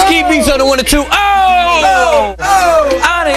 Ski Beats on the 1 and 2. On it.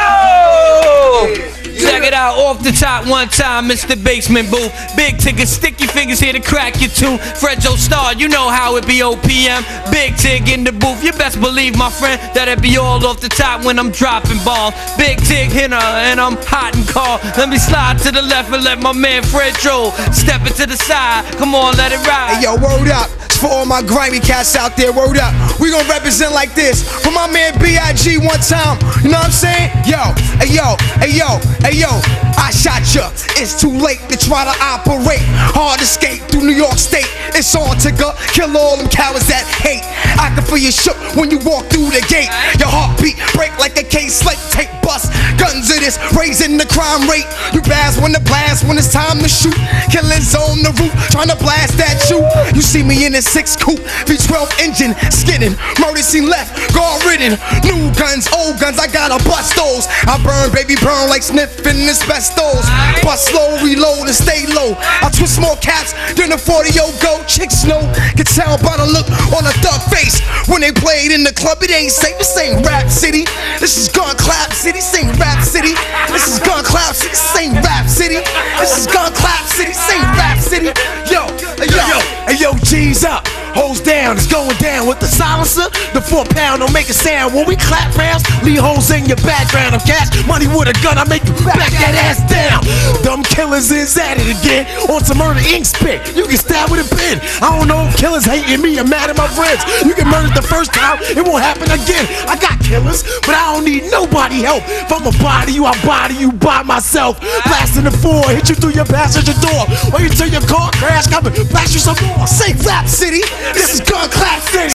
Check it out, off the top one time, Mr. Basement Booth. Big Tig, sticky fingers here to crack your tooth. Fred Joe Star, you know how it be OPM. Big Tig in the booth, you best believe, my friend, that it be all off the top when I'm dropping bombs. Big Tig Hinner, and I'm hot and cold. Let me slide to the left and let my man Fred Joe step it to the side. Come on, let it ride. Hey, yo, word up. For all my grimy cats out there, word up. We gon' represent like this. For my man B.I.G. one time, you know what I'm saying? Yo, hey yo, hey yo, hey yo, I shot ya. It's too late to try to operate. Hard escape through New York State. It's on to go kill all them cowards that hate. I can feel you shook when you walk through the gate. Your heartbeat break like a K-slate tape bust. Guns of this, raising the crime rate. You blast when the blast, when it's time to shoot. Killers on the roof, trying to blast at you. You see me in this 6 coupe, V12 engine, skinning, murder scene left, guard ridden. New guns, old guns, I gotta bust those. I burn, baby, burn like sniffing asbestos. Bust slow, reload and stay low. I twist more caps than a 40-yo go. Chicks know, can tell by the look on a thug face. When they played in the club, it ain't safe. This ain't Rap City. This is Gun Clap City. This ain't Rap City. This is Gun Clap City. This ain't Rap City. This is Gun Clap City. This ain't Rap City. Yo, hey yo, G's up. Hoes down, it's going down with the silencer. The 4-pound don't make a sound when we clap rounds. Leave holes in your background. I'm cash money with a gun, I make you back that ass down. Dumb killers is at it again on some Murder Inc. spit. You can stab with a pen. I don't know if killers hating me or mad at my friends. You get murdered the first time, it won't happen again. I got killers, but I don't need nobody help. If I'ma body you, I body you by myself. Blasting the 4, hit you through your passenger door. Wait until your car crash, come and blast you some more. Say Rap City. This is Gun Clap City.